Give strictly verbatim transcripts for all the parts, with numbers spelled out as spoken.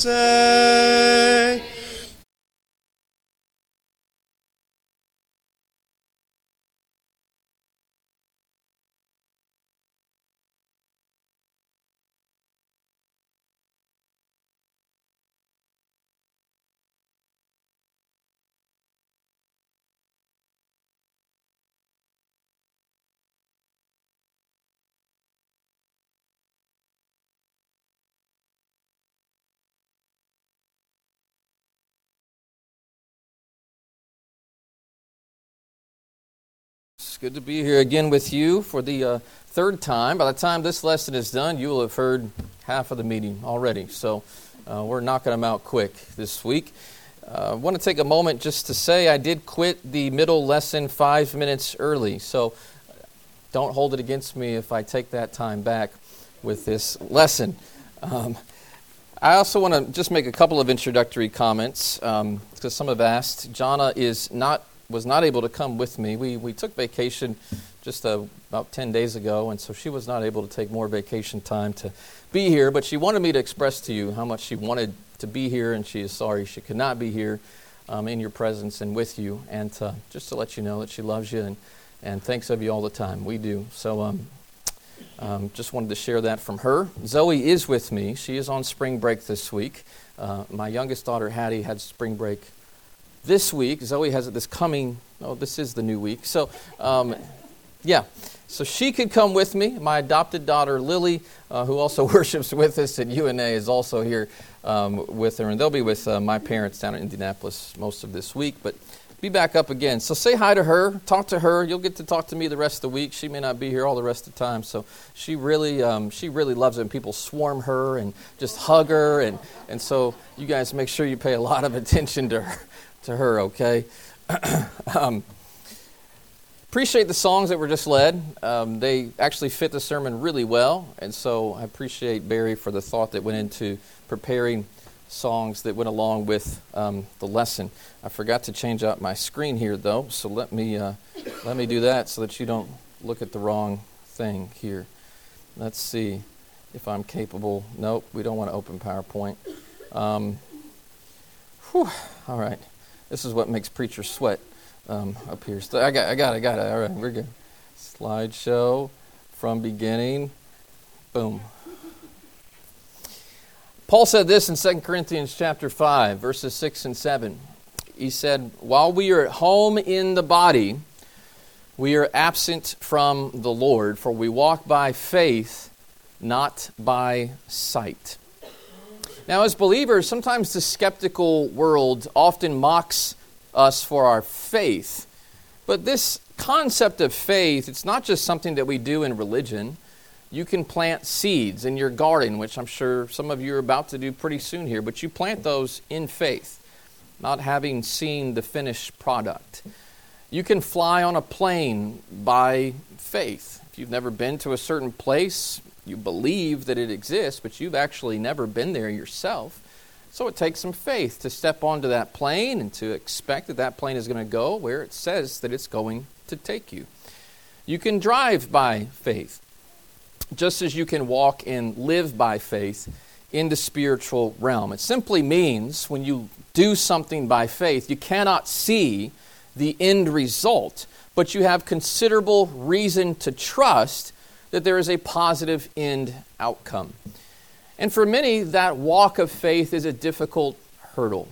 say. It's good to be here again with you for the uh, third time. By the time this lesson is done, you will have heard half of the meeting already. So uh, we're knocking them out quick this week. Uh, I want to take a moment just to say I did quit the middle lesson five minutes early. So don't hold it against me if I take that time back with this lesson. Um, I also want to just make a couple of introductory comments um, because some have asked. Jana is not was not able to come with me. We we took vacation just uh, about ten days ago, and so she was not able to take more vacation time to be here, but she wanted me to express to you how much she wanted to be here, and she is sorry she could not be here um, in your presence and with you, and to, just to let you know that she loves you and, and thinks of you all the time. We do. So um, um, just wanted to share that from her. Zoe is with me. She is on spring break this week. Uh, my youngest daughter, Hattie, had spring break this week. Zoe has it this coming, oh, this is the new week. So, um, yeah. So she could come with me. My adopted daughter, Lily, uh, who also worships with us at U N A, is also here um, with her. And they'll be with uh, my parents down in Indianapolis most of this week. But be back up again. So say hi to her. Talk to her. You'll get to talk to me the rest of the week. She may not be here all the rest of the time. So she really um, she really loves it. And people swarm her and just hug her. And, and so you guys make sure you pay a lot of attention to her. to her, okay? um, appreciate the songs that were just led. Um, they actually fit the sermon really well, and so I appreciate Barry for the thought that went into preparing songs that went along with um, the lesson. I forgot to change out my screen here, though, so let me uh, let me do that so that you don't look at the wrong thing here. Let's see if I'm capable. Nope, we don't want to open PowerPoint. Um, whew, all right. This is what makes preachers sweat um, up here. So I got, I got, it, I got it. All right, we're good. Slideshow from beginning. Boom. Paul said this in Second Corinthians chapter five, verses six and seven. He said, "While we are at home in the body, we are absent from the Lord, for we walk by faith, not by sight." Now, as believers, sometimes the skeptical world often mocks us for our faith. But this concept of faith, it's not just something that we do in religion. You can plant seeds in your garden, which I'm sure some of you are about to do pretty soon here, but you plant those in faith, not having seen the finished product. You can fly on a plane by faith. If you've never been to a certain place, you believe that it exists, but you've actually never been there yourself. So it takes some faith to step onto that plane and to expect that that plane is going to go where it says that it's going to take you. You can drive by faith, just as you can walk and live by faith in the spiritual realm. It simply means when you do something by faith, you cannot see the end result, but you have considerable reason to trust that there is a positive end outcome. And for many, that walk of faith is a difficult hurdle.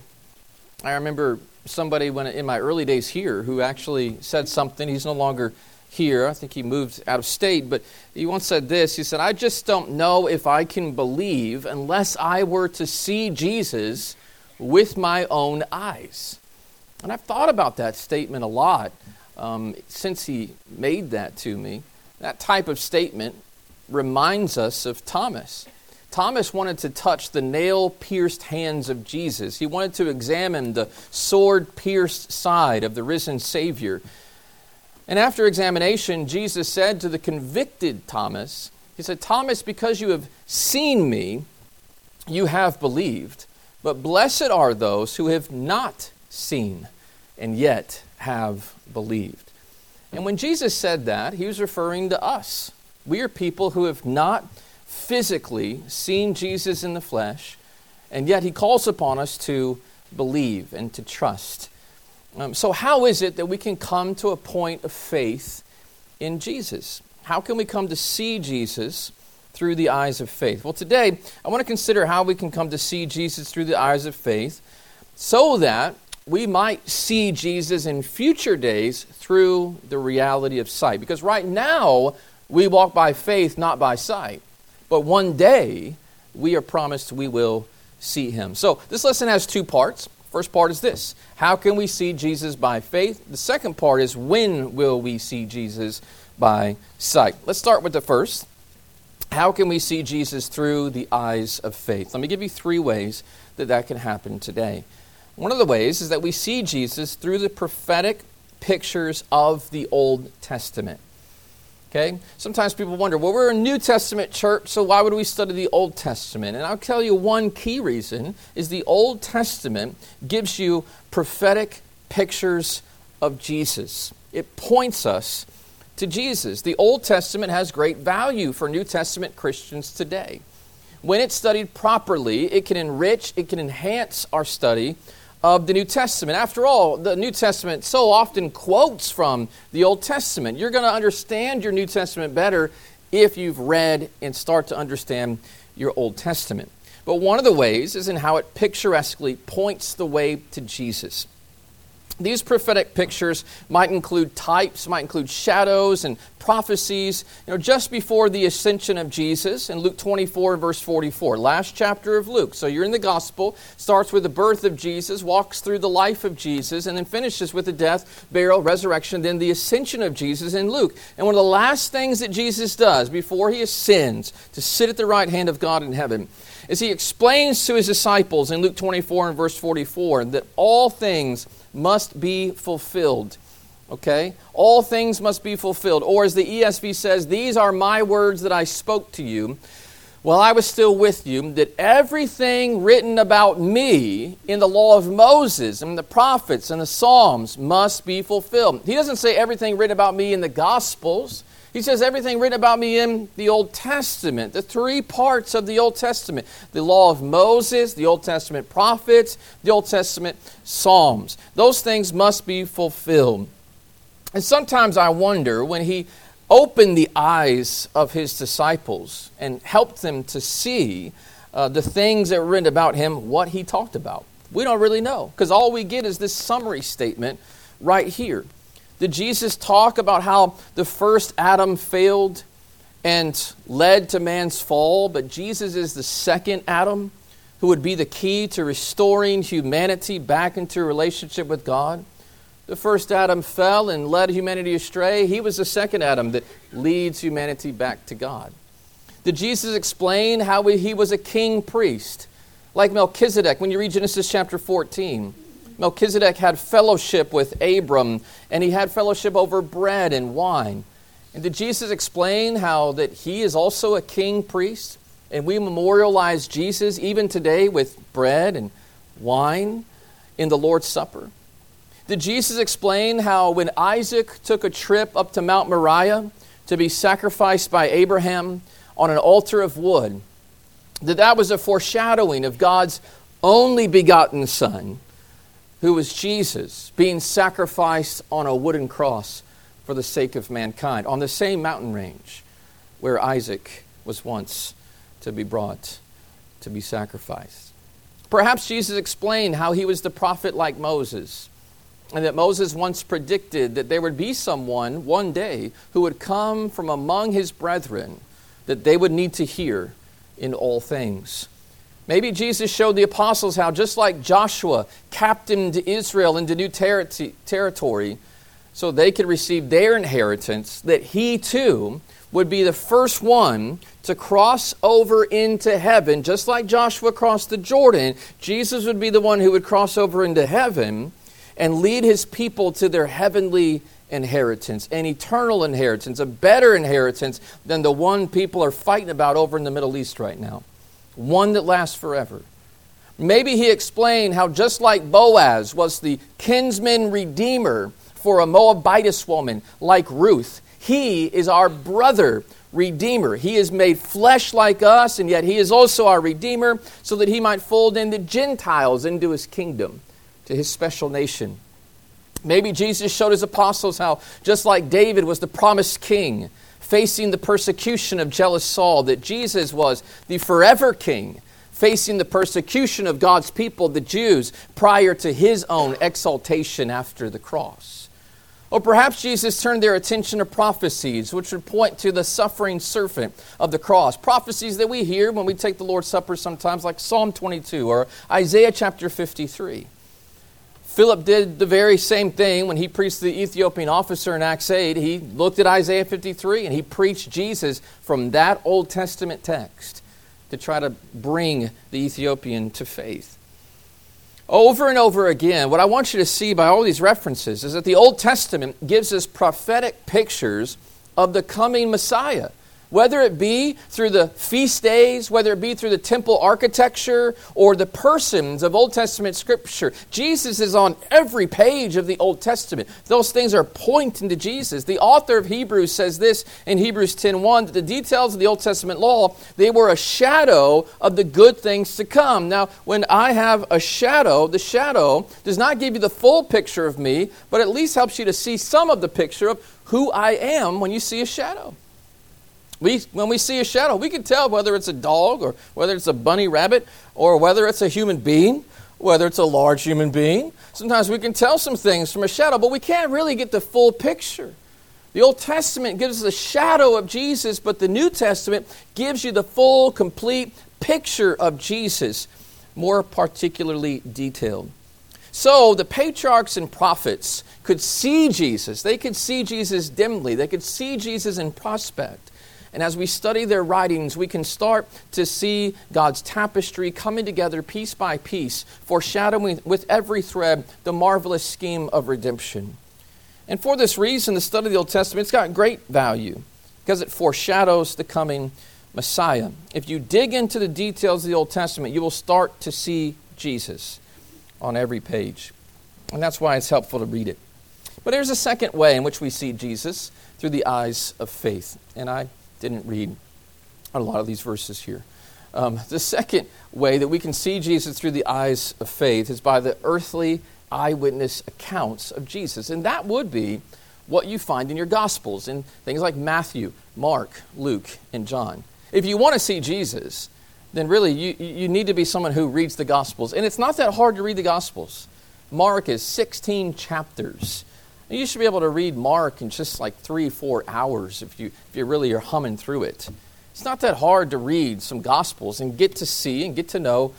I remember somebody when in my early days here who actually said something. He's no longer here. I think he moved out of state, but he once said this. He said, "I just don't know if I can believe unless I were to see Jesus with my own eyes." And I've thought about that statement a lot um, since he made that to me. That type of statement reminds us of Thomas. Thomas wanted to touch the nail-pierced hands of Jesus. He wanted to examine the sword-pierced side of the risen Savior. And after examination, Jesus said to the convicted Thomas, he said, "Thomas, because you have seen me, you have believed. But blessed are those who have not seen and yet have believed." And when Jesus said that, he was referring to us. We are people who have not physically seen Jesus in the flesh, And yet he calls upon us to believe and to trust. Um, so how is it that we can come to a point of faith in Jesus? How can we come to see Jesus through the eyes of faith? Well, today I want to consider how we can come to see Jesus through the eyes of faith so that we might see Jesus in future days through the reality of sight. Because right now we walk by faith, not by sight. But one day we are promised we will see him. So this lesson has two parts. First part is this: how can we see Jesus by faith? The second part is, when will we see Jesus by sight? Let's start with the first. How can we see Jesus through the eyes of faith? Let me give you three ways that that can happen today. One of the ways is that we see Jesus through the prophetic pictures of the Old Testament. Okay? Sometimes people wonder, well, we're a New Testament church, so why would we study the Old Testament? And I'll tell you one key reason is the Old Testament gives you prophetic pictures of Jesus. It points us to Jesus. The Old Testament has great value for New Testament Christians today. When it's studied properly, it can enrich, it can enhance our study of the New Testament. After all, the New Testament so often quotes from the Old Testament. You're going to understand your New Testament better if you've read and start to understand your Old Testament. But one of the ways is in how it picturesquely points the way to Jesus. These prophetic pictures might include types, might include shadows and prophecies. You know, just before the ascension of Jesus in Luke twenty-four and verse forty-four, last chapter of Luke. So you're in the gospel, starts with the birth of Jesus, walks through the life of Jesus, and then finishes with the death, burial, resurrection, then the ascension of Jesus in Luke. And one of the last things that Jesus does before he ascends to sit at the right hand of God in heaven is he explains to his disciples in Luke twenty-four and verse forty-four that all things must be fulfilled. Okay? All things must be fulfilled. Or as the E S V says, these are my words that I spoke to you while I was still with you, that everything written about me in the law of Moses and the prophets and the Psalms must be fulfilled. He doesn't say everything written about me in the Gospels. He says everything written about me in the Old Testament, the three parts of the Old Testament, the law of Moses, the Old Testament prophets, the Old Testament Psalms. Those things must be fulfilled. And sometimes I wonder, when he opened the eyes of his disciples and helped them to see uh, the things that were written about him, what he talked about. We don't really know, because all we get is this summary statement right here. Did Jesus talk about how the first Adam failed and led to man's fall, but Jesus is the second Adam who would be the key to restoring humanity back into a relationship with God? The first Adam fell and led humanity astray. He was the second Adam that leads humanity back to God. Did Jesus explain how he was a king priest, like Melchizedek, when you read Genesis chapter fourteen? Melchizedek had fellowship with Abram, and he had fellowship over bread and wine. And did Jesus explain how that he is also a king priest? And we memorialize Jesus even today with bread and wine in the Lord's Supper? Did Jesus explain how when Isaac took a trip up to Mount Moriah to be sacrificed by Abraham on an altar of wood, that that was a foreshadowing of God's only begotten Son, who was Jesus, being sacrificed on a wooden cross for the sake of mankind, on the same mountain range where Isaac was once to be brought to be sacrificed? Perhaps Jesus explained how he was the prophet like Moses, and that Moses once predicted that there would be someone one day who would come from among his brethren that they would need to hear in all things. Maybe Jesus showed the apostles how, just like Joshua captained Israel into new ter- territory so they could receive their inheritance, that he too would be the first one to cross over into heaven. Just like Joshua crossed the Jordan, Jesus would be the one who would cross over into heaven and lead his people to their heavenly inheritance, an eternal inheritance, a better inheritance than the one people are fighting about over in the Middle East right now. One that lasts forever. Maybe he explained how, just like Boaz was the kinsman redeemer for a Moabitess woman like Ruth, he is our brother Redeemer. He is made flesh like us, and yet he is also our Redeemer, so that he might fold in the Gentiles into his kingdom, to his special nation. Maybe Jesus showed his apostles how, just like David was the promised king, facing the persecution of jealous Saul, that Jesus was the forever king, facing the persecution of God's people, the Jews, prior to his own exaltation after the cross. Or perhaps Jesus turned their attention to prophecies, which would point to the suffering servant of the cross. Prophecies that we hear when we take the Lord's Supper sometimes, like Psalm twenty-two or Isaiah chapter fifty-three. Philip did the very same thing when he preached to the Ethiopian officer in Acts eight. He looked at Isaiah fifty-three and he preached Jesus from that Old Testament text to try to bring the Ethiopian to faith. Over and over again, what I want you to see by all these references is that the Old Testament gives us prophetic pictures of the coming Messiah. Whether it be through the feast days, whether it be through the temple architecture, or the persons of Old Testament Scripture, Jesus is on every page of the Old Testament. Those things are pointing to Jesus. The author of Hebrews says this in Hebrews ten one, that the details of the Old Testament law, they were a shadow of the good things to come. Now, when I have a shadow, the shadow does not give you the full picture of me, but at least helps you to see some of the picture of who I am when you see a shadow. We, when we see a shadow, we can tell whether it's a dog or whether it's a bunny rabbit or whether it's a human being, whether it's a large human being. Sometimes we can tell some things from a shadow, but we can't really get the full picture. The Old Testament gives us a shadow of Jesus, but the New Testament gives you the full, complete picture of Jesus, more particularly detailed. So the patriarchs and prophets could see Jesus. They could see Jesus dimly. They could see Jesus in prospect. And as we study their writings, we can start to see God's tapestry coming together piece by piece, foreshadowing with every thread the marvelous scheme of redemption. And for this reason, the study of the Old Testament, it's got great value because it foreshadows the coming Messiah. If you dig into the details of the Old Testament, you will start to see Jesus on every page. And that's why it's helpful to read it. But there's a second way in which we see Jesus, through the eyes of faith. And I didn't read a lot of these verses here. Um, the second way that we can see Jesus through the eyes of faith is by the earthly eyewitness accounts of Jesus. And that would be what you find in your Gospels, in things like Matthew, Mark, Luke, and John. If you want to see Jesus, then really you, you need to be someone who reads the Gospels. And it's not that hard to read the Gospels. Mark is sixteen chapters. You should be able to read Mark in just like three, four hours if you if you really are humming through it. It's not that hard to read some Gospels and get to see and get to know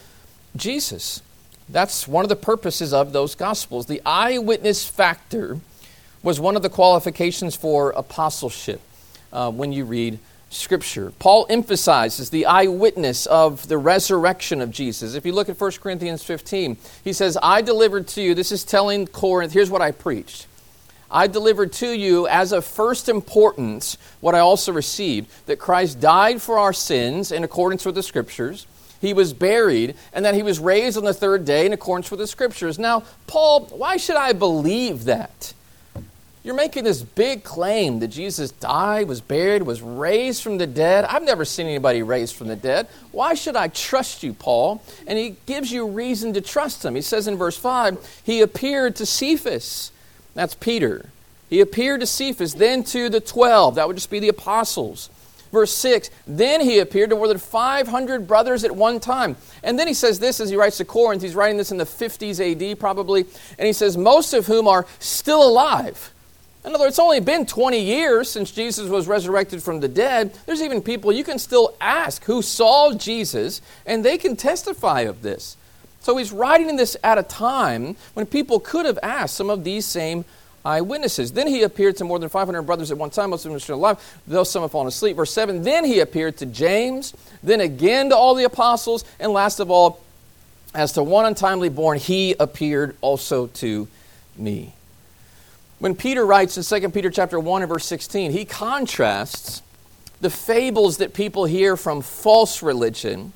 Jesus. That's one of the purposes of those Gospels. The eyewitness factor was one of the qualifications for apostleship uh, when you read Scripture. Paul emphasizes the eyewitness of the resurrection of Jesus. If you look at First Corinthians fifteen, he says, I delivered to you, this is telling Corinth, here's what I preached. I delivered to you as of first importance what I also received, that Christ died for our sins in accordance with the Scriptures, he was buried, and that he was raised on the third day in accordance with the Scriptures. Now, Paul, why should I believe that? You're making this big claim that Jesus died, was buried, was raised from the dead. I've never seen anybody raised from the dead. Why should I trust you, Paul? And he gives you reason to trust him. He says in verse five, he appeared to Cephas. That's Peter. He appeared to Cephas, then to the twelve. That would just be the apostles. Verse six, then he appeared to more than five hundred brothers at one time. And then he says this as he writes to Corinth. He's writing this in the fifties A D probably. And he says, most of whom are still alive. In other words, it's only been twenty years since Jesus was resurrected from the dead. There's even people you can still ask who saw Jesus, and they can testify of this. So he's writing this at a time when people could have asked some of these same eyewitnesses. Then he appeared to more than five hundred brothers at one time, most of them are still alive, though some have fallen asleep. Verse seven, then he appeared to James, then again to all the apostles, and last of all, as to one untimely born, he appeared also to me. When Peter writes in Second Peter chapter one and verse sixteen, he contrasts the fables that people hear from false religion,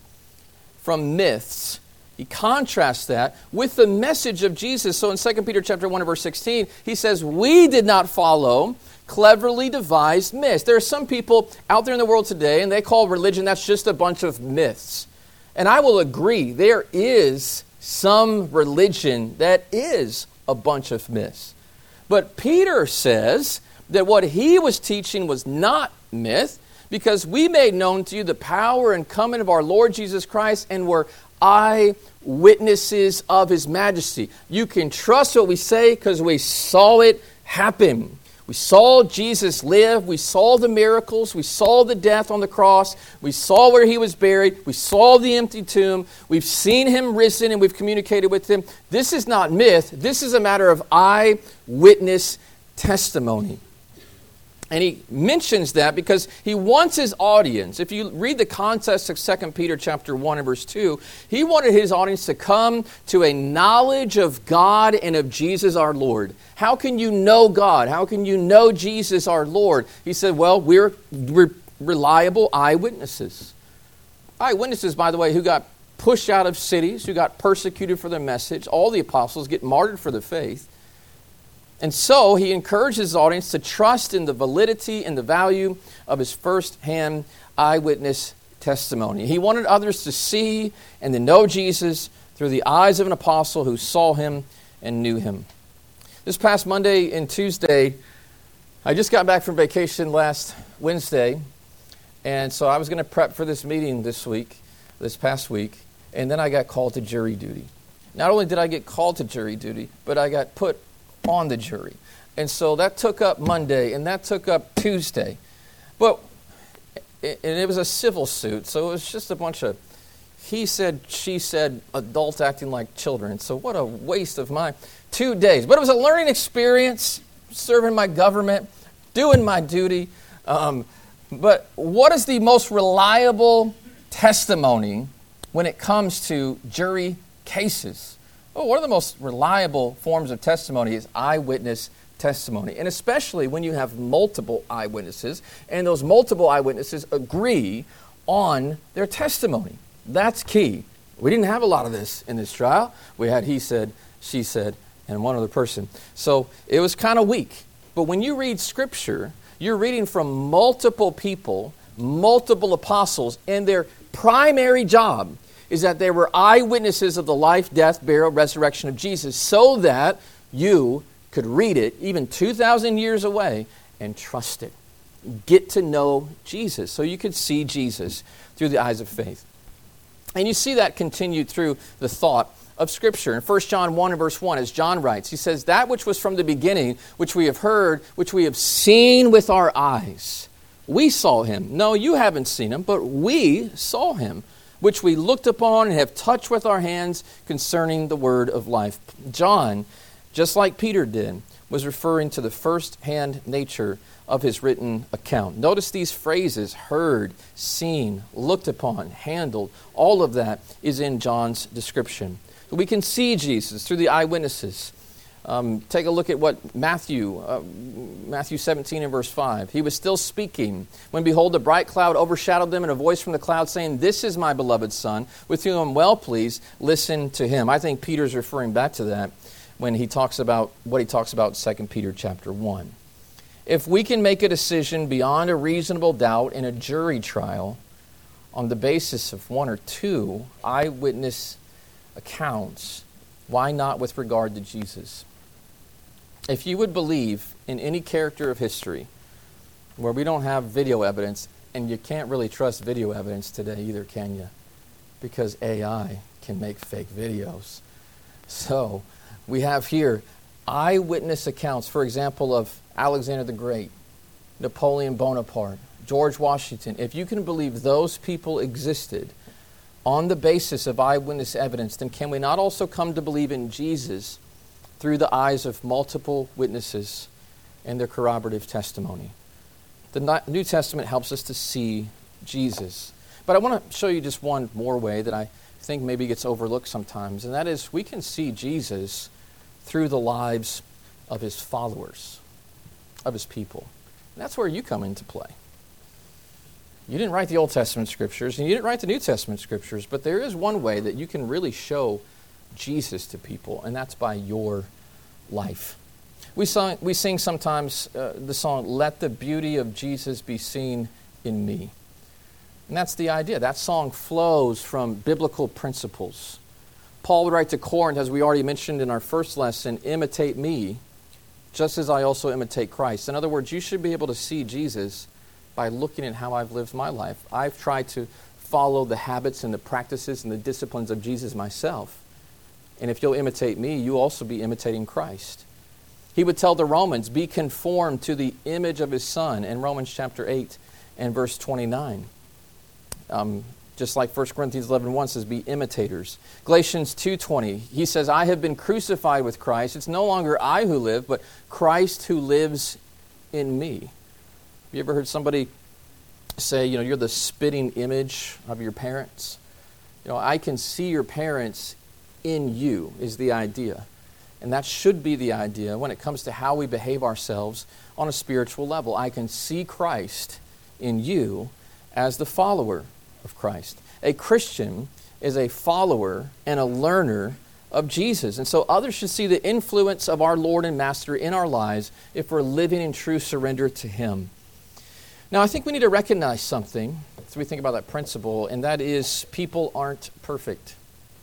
from myths. He contrasts that with the message of Jesus. So in Second Peter chapter one and verse sixteen, he says, we did not follow cleverly devised myths. There are some people out there in the world today, and they call religion, that's just a bunch of myths. And I will agree, there is some religion that is a bunch of myths. But Peter says that what he was teaching was not myth, because we made known to you the power and coming of our Lord Jesus Christ, and were eyewitnesses of his majesty. You can trust what we say because we saw it happen. We saw Jesus live. We saw the miracles. We saw the death on the cross. We saw where he was buried. We saw the empty tomb. We've seen him risen, and we've communicated with him. This is not myth. This is a matter of eyewitness testimony. And he mentions that because he wants his audience, if you read the context of Second Peter chapter one and verse two, he wanted his audience to come to a knowledge of God and of Jesus our Lord. How can you know God? How can you know Jesus our Lord? He said, well, we're, we're reliable eyewitnesses. Eyewitnesses, by the way, who got pushed out of cities, who got persecuted for their message. All the apostles get martyred for the faith. And so he encourages his audience to trust in the validity and the value of his first-hand eyewitness testimony. He wanted others to see and to know Jesus through the eyes of an apostle who saw him and knew him. This past Monday and Tuesday, I just got back from vacation last Wednesday, and so I was going to prep for this meeting this week, this past week, and then I got called to jury duty. Not only did I get called to jury duty, but I got put on the jury. And so that took up Monday, and that took up Tuesday. But, and it was a civil suit, so it was just a bunch of he said, she said, adults acting like children. So what a waste of my two days. But it was a learning experience, serving my government, doing my duty. Um, but what is the most reliable testimony when it comes to jury cases? Well, one of the most reliable forms of testimony is eyewitness testimony. And especially when you have multiple eyewitnesses, and those multiple eyewitnesses agree on their testimony. That's key. We didn't have a lot of this in this trial. We had he said, she said, and one other person. So it was kind of weak. But when you read Scripture, you're reading from multiple people, multiple apostles, and their primary job is that they were eyewitnesses of the life, death, burial, resurrection of Jesus, so that you could read it even two thousand years away and trust it. Get to know Jesus, so you could see Jesus through the eyes of faith. And you see that continued through the thought of Scripture. In First John one and verse one, as John writes, he says, that which was from the beginning, which we have heard, which we have seen with our eyes. We saw him. No, you haven't seen him, but we saw him, which we looked upon and have touched with our hands concerning the word of life. John, just like Peter did, was referring to the first-hand nature of his written account. Notice these phrases, heard, seen, looked upon, handled. All of that is in John's description. We can see Jesus through the eyewitnesses. Um, take a look at what Matthew, uh, Matthew seventeen and verse five. He was still speaking when, behold, a bright cloud overshadowed them, and a voice from the cloud saying, this is my beloved Son, with whom I'm well pleased. Listen to him. I think Peter's referring back to that when he talks about what he talks about in Second Peter chapter one. If we can make a decision beyond a reasonable doubt in a jury trial on the basis of one or two eyewitness accounts, why not with regard to Jesus? If you would believe in any character of history where we don't have video evidence, and you can't really trust video evidence today either, can you? Because A I can make fake videos. So we have here eyewitness accounts, for example, of Alexander the Great, Napoleon Bonaparte, George Washington. If you can believe those people existed on the basis of eyewitness evidence, then can we not also come to believe in Jesus through the eyes of multiple witnesses and their corroborative testimony? The New Testament helps us to see Jesus. But I want to show you just one more way that I think maybe gets overlooked sometimes, and that is we can see Jesus through the lives of his followers, of his people. And that's where you come into play. You didn't write the Old Testament scriptures, and you didn't write the New Testament scriptures, but there is one way that you can really show Jesus to people, and that's by your life. We, song, we sing sometimes uh, the song, "Let the beauty of Jesus be seen in me." And that's the idea. That song flows from biblical principles. Paul would write to Corinth, as we already mentioned in our first lesson, "Imitate me, just as I also imitate Christ." In other words, you should be able to see Jesus by looking at how I've lived my life. I've tried to follow the habits and the practices and the disciplines of Jesus myself. And if you'll imitate me, you'll also be imitating Christ. He would tell the Romans, "Be conformed to the image of his Son," in Romans chapter eight and verse twenty-nine. Um, just like First Corinthians eleven one says, "Be imitators." Galatians two twenty, he says, "I have been crucified with Christ. It's no longer I who live, but Christ who lives in me." Have you ever heard somebody say, you know, you're the spitting image of your parents? You know, I can see your parents in you is the idea. And that should be the idea when it comes to how we behave ourselves on a spiritual level. I can see Christ in you as the follower of Christ. A Christian is a follower and a learner of Jesus. And so others should see the influence of our Lord and Master in our lives if we're living in true surrender to him. Now, I think we need to recognize something as we think about that principle, and that is people aren't perfect.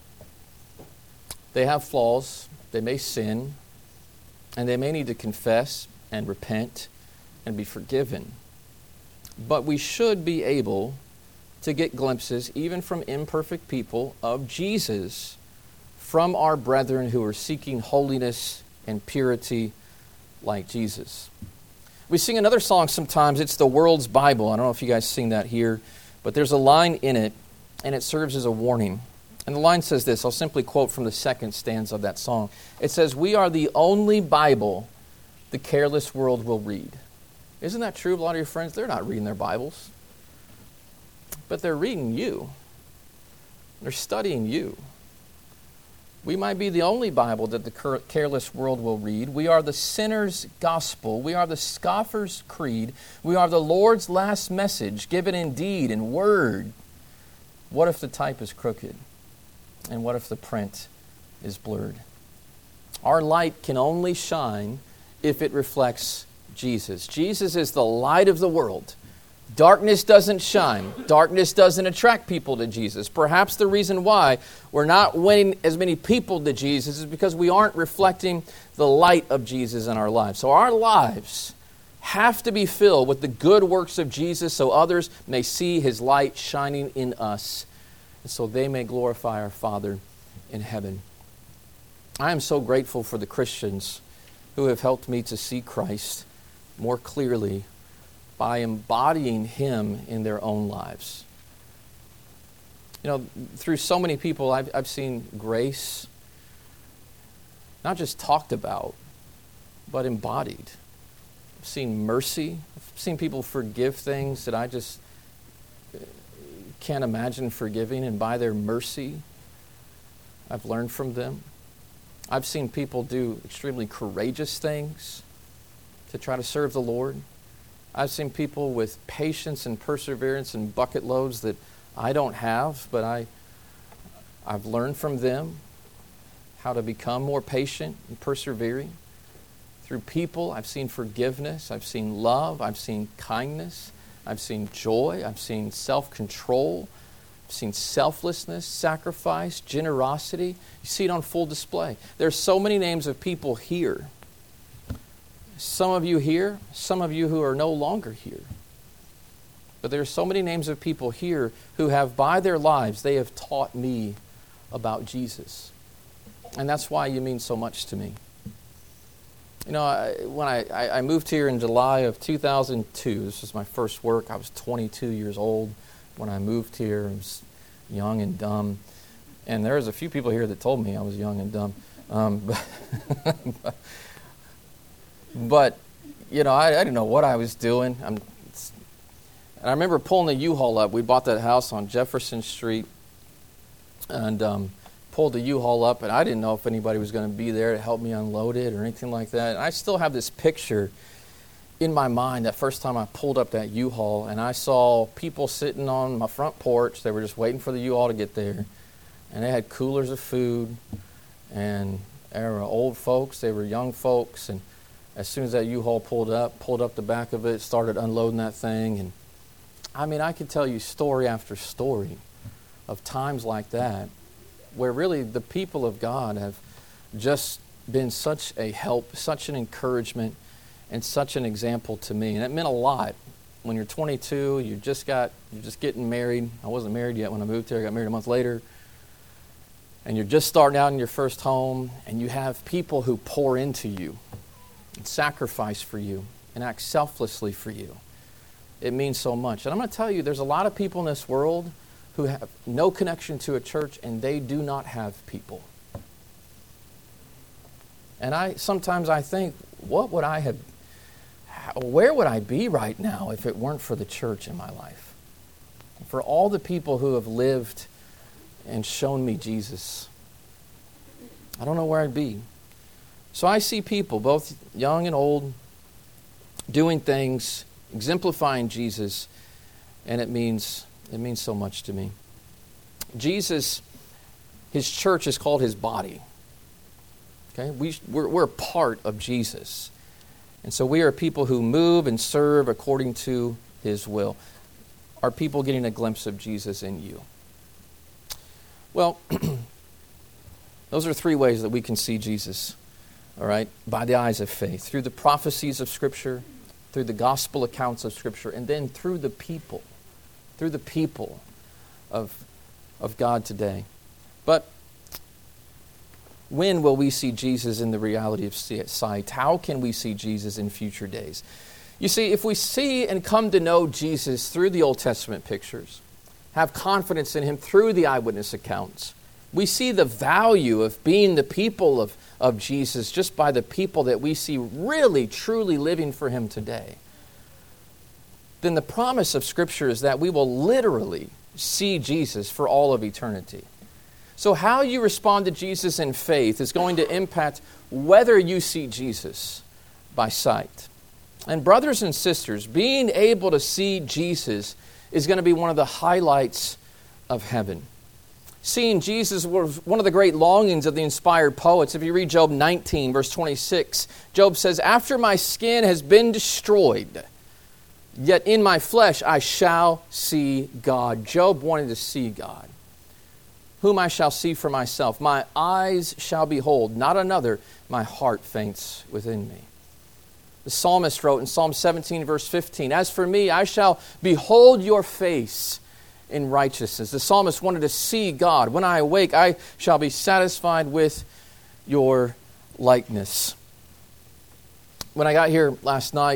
They have flaws, they may sin, and they may need to confess and repent and be forgiven. But we should be able to get glimpses, even from imperfect people, of Jesus from our brethren who are seeking holiness and purity like Jesus. We sing another song sometimes, it's the world's Bible. I don't know if you guys sing that here, but there's a line in it, and it serves as a warning. And the line says this, I'll simply quote from the second stanza of that song. It says, "We are the only Bible the careless world will read." Isn't that true of a lot of your friends? They're not reading their Bibles, but they're reading you. They're studying you. We might be the only Bible that the careless world will read. We are the sinner's gospel. We are the scoffer's creed. We are the Lord's last message, given in deed and word. What if the type is crooked? And what if the print is blurred? Our light can only shine if it reflects Jesus. Jesus is the light of the world. Darkness doesn't shine. Darkness doesn't attract people to Jesus. Perhaps the reason why we're not winning as many people to Jesus is because we aren't reflecting the light of Jesus in our lives. So our lives have to be filled with the good works of Jesus so others may see his light shining in us, and so they may glorify our Father in heaven. I am so grateful for the Christians who have helped me to see Christ more clearly by embodying him in their own lives. You know, through so many people, I've, I've seen grace not just talked about, but embodied. I've seen mercy. I've seen people forgive things that I just can't imagine forgiving, and by their mercy, I've learned from them. I've seen people do extremely courageous things to try to serve the Lord. I've seen people with patience and perseverance and bucket loads that I don't have, but I, I've learned from them how to become more patient and persevering. Through people, I've seen forgiveness, I've seen love, I've seen kindness, I've seen joy, I've seen self-control, I've seen selflessness, sacrifice, generosity. You see it on full display. There's so many names of people here. Some of you here, some of you who are no longer here. But there are so many names of people here who have, by their lives, they have taught me about Jesus. And that's why you mean so much to me. You know, I, when I, I moved here in July of two thousand two, this was my first work. I was twenty-two years old when I moved here. I was young and dumb. And there was a few people here that told me I was young and dumb. Um, but, but, you know, I, I didn't know what I was doing. I'm, and I remember pulling the U-Haul up. We bought that house on Jefferson Street and um, pulled the U-Haul up, and I didn't know if anybody was going to be there to help me unload it or anything like that. And I still have this picture in my mind that first time I pulled up that U-Haul, and I saw people sitting on my front porch. They were just waiting for the U-Haul to get there, and they had coolers of food, and they were old folks, they were young folks, and As soon as that U-Haul pulled up, pulled up the back of it, started unloading that thing. And I mean, I could tell you story after story of times like that where really the people of God have just been such a help, such an encouragement, and such an example to me. And it meant a lot. When you're twenty-two, you just got, you're just getting married. I wasn't married yet when I moved here. I got married a month later. And you're just starting out in your first home, and you have people who pour into you and sacrifice for you and act selflessly for you. It means so much. And I'm going to tell you, there's a lot of people in this world who have no connection to a church, and they do not have people. And I sometimes I think, what would I have, where would I be right now if it weren't for the church in my life? For all the people who have lived and shown me Jesus, I don't know where I'd be. So I see people, both young and old, doing things, exemplifying Jesus, and it means it means so much to me. Jesus, his church is called his body. Okay, we we're, we're a part of Jesus, and so we are people who move and serve according to his will. Are people getting a glimpse of Jesus in you? Well, those are three ways that we can see Jesus. All right, by the eyes of faith, through the prophecies of Scripture, through the gospel accounts of Scripture, and then through the people, through the people of, of God today. But when will we see Jesus in the reality of sight? How can we see Jesus in future days? You see, if we see and come to know Jesus through the Old Testament pictures, have confidence in him through the eyewitness accounts, we see the value of being the people of, of Jesus just by the people that we see really, truly living for him today. Then the promise of Scripture is that we will literally see Jesus for all of eternity. So how you respond to Jesus in faith is going to impact whether you see Jesus by sight. And brothers and sisters, being able to see Jesus is going to be one of the highlights of heaven. Seeing Jesus was one of the great longings of the inspired poets. If you read Job nineteen, verse twenty-six, Job says, "After my skin has been destroyed, yet in my flesh I shall see God." Job wanted to see God. "Whom I shall see for myself. My eyes shall behold, not another. My heart faints within me." The psalmist wrote in Psalm seventeen, verse fifteen, "As for me, I shall behold your face in righteousness." The psalmist wanted to see God. "When I awake, I shall be satisfied with your likeness." When I got here last night,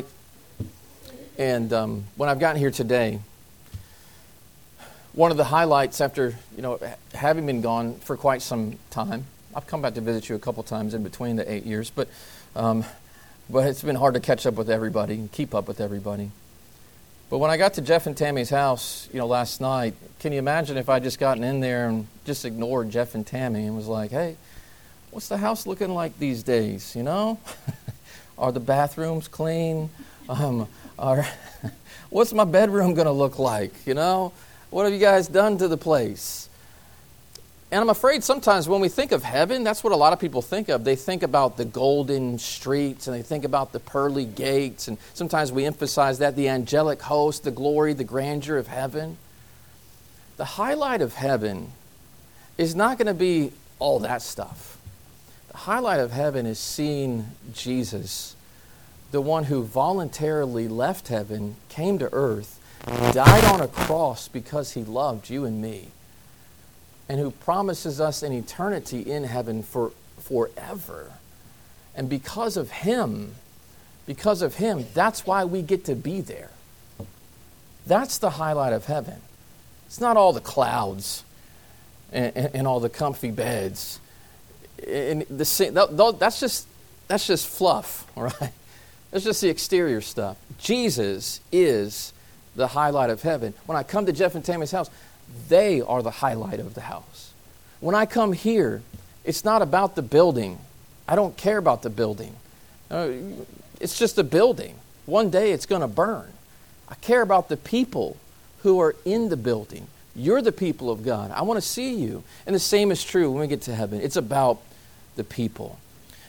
and um, when I've gotten here today, one of the highlights after, you know, having been gone for quite some time, I've come back to visit you a couple times in between the eight years, but um, but it's been hard to catch up with everybody and keep up with everybody. But when I got to Jeff and Tammy's house, you know, last night, can you imagine if I just gotten in there and just ignored Jeff and Tammy and was like, "Hey, what's the house looking like these days, you know? Are the bathrooms clean? Um, are, what's my bedroom going to look like, you know? What have you guys done to the place?" And I'm afraid sometimes when we think of heaven, that's what a lot of people think of. They think about the golden streets and they think about the pearly gates. And sometimes we emphasize that, the angelic host, the glory, the grandeur of heaven. The highlight of heaven is not going to be all that stuff. The highlight of heaven is seeing Jesus, the one who voluntarily left heaven, came to earth, died on a cross because he loved you and me, and who promises us an eternity in heaven for forever. And because of him, because of him, that's why we get to be there. That's the highlight of heaven. It's not all the clouds and, and, and all the comfy beds. And the, that's just that's just fluff, all right? That's just the exterior stuff. Jesus is the highlight of heaven. When I come to Jeff and Tammy's house, they are the highlight of the house. When I come here, it's not about the building. I don't care about the building. Uh, it's just a building. One day it's going to burn. I care about the people who are in the building. You're the people of God. I want to see you. And the same is true when we get to heaven. It's about the people.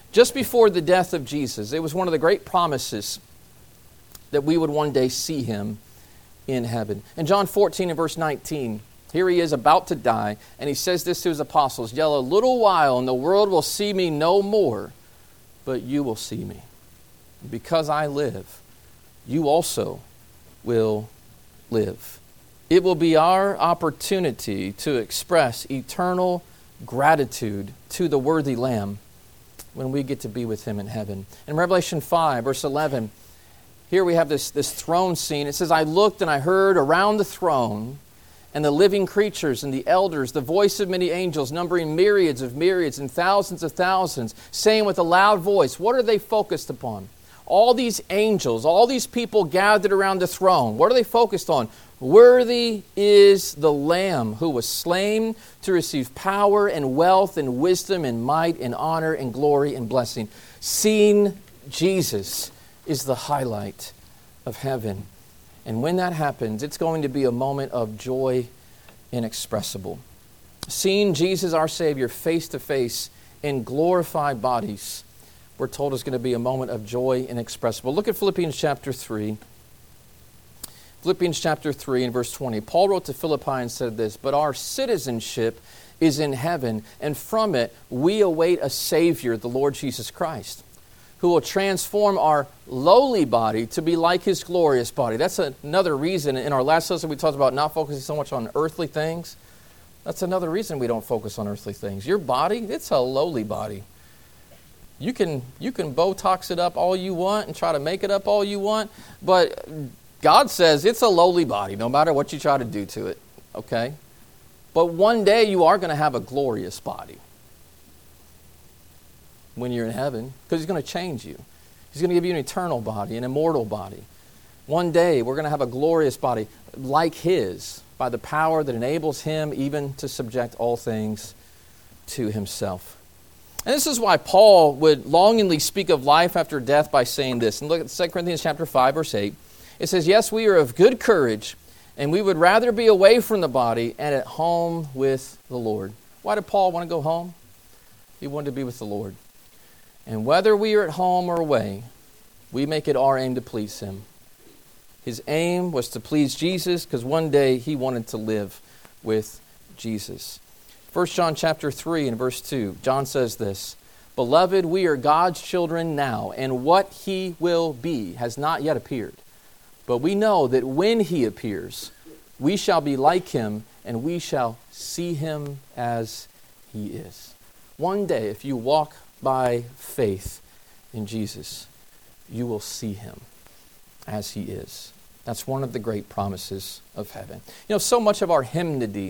Just before the death of Jesus, it was one of the great promises that we would one day see him in heaven. In John fourteen and verse nineteen, here he is about to die, and he says this to his apostles, "Yet a little while, and the world will see me no more, but you will see me. Because I live, you also will live." It will be our opportunity to express eternal gratitude to the worthy Lamb when we get to be with him in heaven. In Revelation five, verse eleven, here we have this, this throne scene. It says, "I looked and I heard around the throne and the living creatures and the elders, the voice of many angels, numbering myriads of myriads and thousands of thousands, saying with a loud voice," what are they focused upon? All these angels, all these people gathered around the throne, what are they focused on? "Worthy is the Lamb who was slain to receive power and wealth and wisdom and might and honor and glory and blessing." Seeing Jesus is the highlight of heaven. And when that happens, it's going to be a moment of joy inexpressible. Seeing Jesus, our Savior, face to face in glorified bodies, we're told is going to be a moment of joy inexpressible. Look at Philippians chapter three. Philippians chapter three and verse twenty. Paul wrote to Philippi and said this, "But our citizenship is in heaven, and from it we await a Savior, the Lord Jesus Christ, who will transform our lowly body to be like his glorious body." That's another reason. In our last lesson, we talked about not focusing so much on earthly things. That's another reason we don't focus on earthly things. Your body, it's a lowly body. You can, you can Botox it up all you want and try to make it up all you want, but God says it's a lowly body, no matter what you try to do to it, okay? But one day you are going to have a glorious body when you're in heaven, because he's going to change you. He's going to give you an eternal body, an immortal body. One day we're going to have a glorious body like his by the power that enables him even to subject all things to himself. And this is why Paul would longingly speak of life after death by saying this. And look at Second Corinthians chapter five, verse eight. It says, "Yes, we are of good courage, and we would rather be away from the body and at home with the Lord." Why did Paul want to go home? He wanted to be with the Lord. "And whether we are at home or away, we make it our aim to please him." His aim was to please Jesus because one day he wanted to live with Jesus. First John chapter three and verse two, John says this, "Beloved, we are God's children now, and what he will be has not yet appeared. But we know that when he appears, we shall be like him, and we shall see him as he is." One day, if you walk by faith in Jesus, you will see him as he is. That's one of the great promises of heaven. You know, so much of our hymnody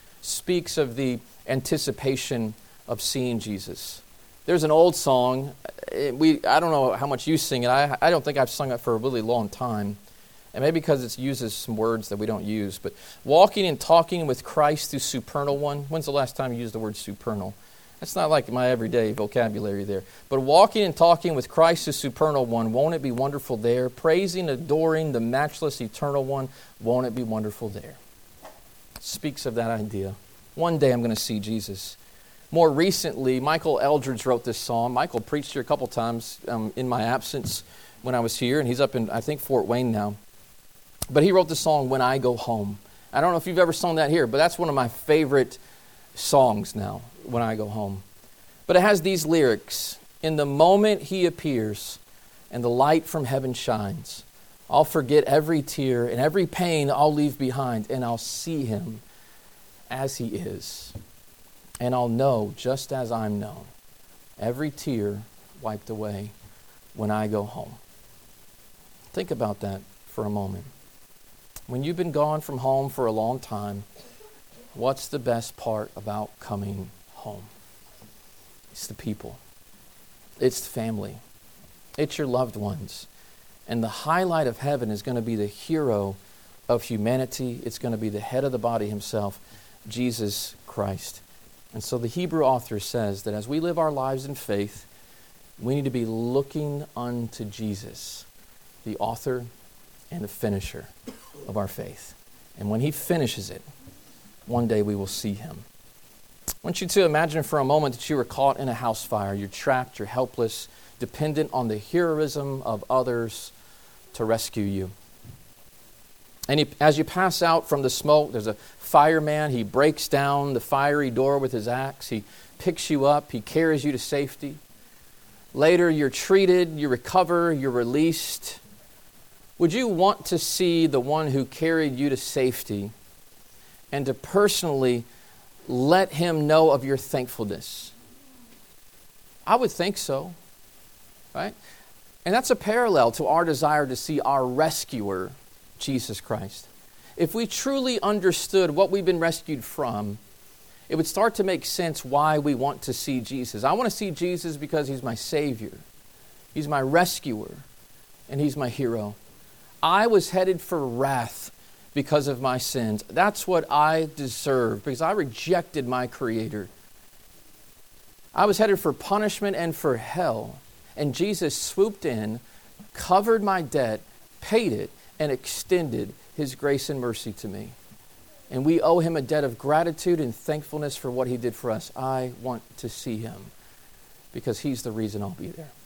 speaks of the anticipation of seeing Jesus. There's an old song. We I don't know how much you sing it. I, I don't think I've sung it for a really long time. And maybe because it uses some words that we don't use. But walking and talking with Christ through supernal one. When's the last time you used the word supernal? That's not like my everyday vocabulary there. But walking and talking with Christ the supernal one, won't it be wonderful there? Praising, adoring the matchless eternal one, won't it be wonderful there? It speaks of that idea. One day I'm going to see Jesus. More recently, Michael Eldridge wrote this song. Michael preached here a couple times um, in my absence when I was here, and he's up in, I think, Fort Wayne now. But he wrote the song, "When I Go Home." I don't know if you've ever sung that here, but that's one of my favorite songs now, "When I Go Home." But it has these lyrics. "In the moment he appears and the light from heaven shines, I'll forget every tear and every pain I'll leave behind, and I'll see him as he is. And I'll know just as I'm known, every tear wiped away when I go home." Think about that for a moment. When you've been gone from home for a long time, what's the best part about coming home? It's the people. It's the family. It's your loved ones. And the highlight of heaven is going to be the hero of humanity. It's going to be the head of the body himself, Jesus Christ. And so the Hebrew author says that as we live our lives in faith, we need to be looking unto Jesus, the author and the finisher of our faith. And when he finishes it, one day we will see him I want you to imagine for a moment that you were caught in a house fire. You're trapped, you're helpless, dependent on the heroism of others to rescue you. And he, as you pass out from the smoke, there's a fireman. He breaks down the fiery door with his axe. He picks you up. He carries you to safety. Later, you're treated, you recover, you're released. Would you want to see the one who carried you to safety and to personally let him know of your thankfulness? I would think so, right? And that's a parallel to our desire to see our rescuer, Jesus Christ. If we truly understood what we've been rescued from, it would start to make sense why we want to see Jesus. I want to see Jesus because he's my Savior. He's my rescuer. And he's my hero. I was headed for wrath because of my sins. That's what I deserved because I rejected my Creator. I was headed for punishment and for hell. And Jesus swooped in, covered my debt, paid it, and extended his grace and mercy to me. And we owe him a debt of gratitude and thankfulness for what he did for us. I want to see him because he's the reason I'll be there.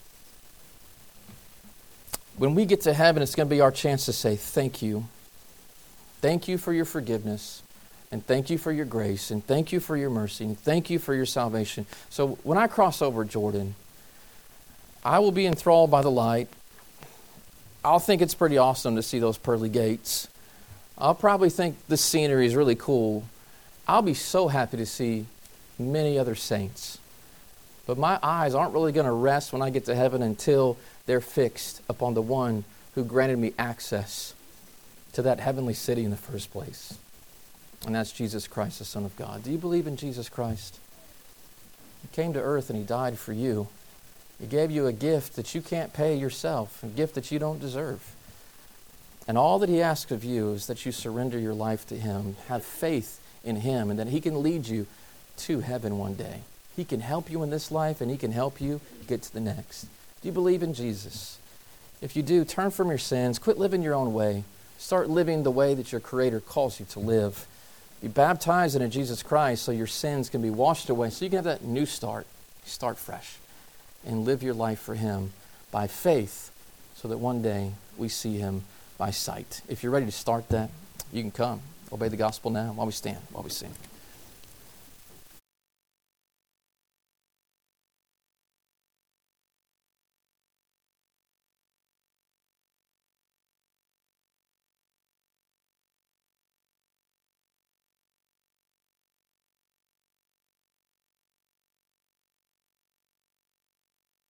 When we get to heaven, it's going to be our chance to say thank you. Thank you for your forgiveness. And thank you for your grace. And thank you for your mercy. And thank you for your salvation. So when I cross over Jordan, I will be enthralled by the light. I'll think it's pretty awesome to see those pearly gates. I'll probably think the scenery is really cool. I'll be so happy to see many other saints. But my eyes aren't really going to rest when I get to heaven until they're fixed upon the one who granted me access to that heavenly city in the first place. And that's Jesus Christ, the Son of God. Do you believe in Jesus Christ? He came to earth and he died for you. He gave you a gift that you can't pay yourself, a gift that you don't deserve. And all that he asks of you is that you surrender your life to him, have faith in him, and that he can lead you to heaven one day. He can help you in this life, and he can help you get to the next. Do you believe in Jesus? If you do, turn from your sins. Quit living your own way. Start living the way that your Creator calls you to live. Be baptized into Jesus Christ so your sins can be washed away, so you can have that new start. Start fresh. And live your life for him by faith so that one day we see him by sight. If you're ready to start that, you can come. Obey the gospel now while we stand, while we sing.